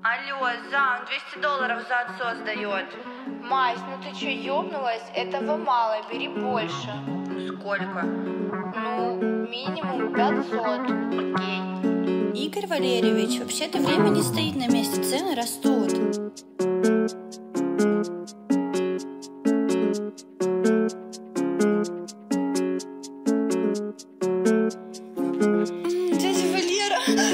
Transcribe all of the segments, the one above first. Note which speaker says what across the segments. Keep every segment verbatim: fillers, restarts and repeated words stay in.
Speaker 1: Алло, зам, двести долларов за отсос дает.
Speaker 2: Мась, ну ты че, ёбнулась? Этого мало, бери больше.
Speaker 1: Сколько?
Speaker 2: Ну, минимум пятьсот.
Speaker 1: Окей.
Speaker 3: Игорь Валерьевич, вообще-то время не стоит на месте, цены растут. Дядя Валера.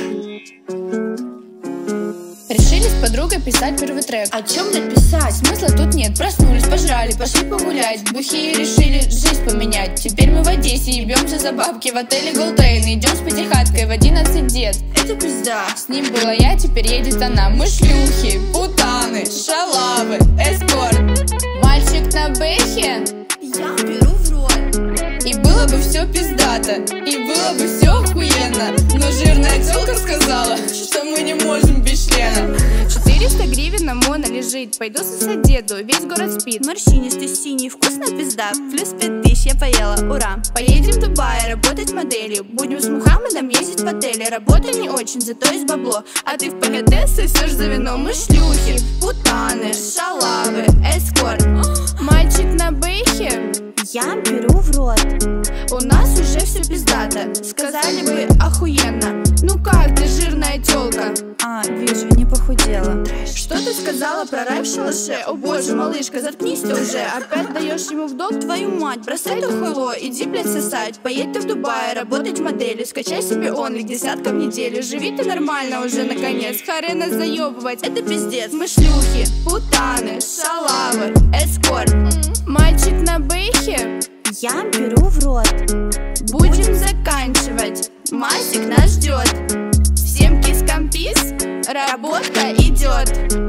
Speaker 4: Решили с подругой писать первый трек.
Speaker 3: О чем написать?
Speaker 4: Смысла тут нет, проснулись, пожрали, пошли погулять. Бухие решили жизнь поменять. Теперь мы в Одессе ебемся за бабки в отеле Голдейн. Идем с пятихаткой в одиннадцать лет.
Speaker 3: Это пизда.
Speaker 4: С ним была я, теперь едет она. Мы шлюхи, путаны, шалавы, эскорт. Мальчик на бэхе,
Speaker 3: Я беру в рот.
Speaker 4: и было бы все пиздато, и было бы все охуенно. Но жирная тёлка сказала, что мы не можем без члена. Четыреста гривен на моно лежит. Пойду сосать деду, весь город спит.
Speaker 3: Морщинистый, синий, вкусная пизда. Плюс пять тысяч я поела, ура.
Speaker 4: Поедем в Дубай работать моделью. Будем с Мухаммедом ездить в отели. Работа не очень, зато есть бабло. А ты в ПГТ сосешь за вино. Мы шлюхи, путаны, шалавы, эскорт. Мальчик на бэхе,
Speaker 3: Я беру в рот.
Speaker 4: у нас уже все пиздато. Сказали бы охуенно. Ну как ты, жирная тёлка?
Speaker 3: А, вижу, не похудела.
Speaker 4: Что ты сказала про рай в шалаше? О боже, малышка, заткнись ты уже. Опять даешь ему в долг, твою мать. Бросай то хуйло, иди, блядь, сосать. Поедь ты в Дубай, работать моделью. Скачай себе онлик десятка в неделю. Живи ты нормально уже, наконец. Харе нас заебывать, это пиздец. Мы шлюхи, путаны, шалавы, эскорт. Мальчик на бэхе,
Speaker 3: Я беру в рот.
Speaker 4: будем заканчивать. Масик нас ждет. Всем кис-компис, работа идет.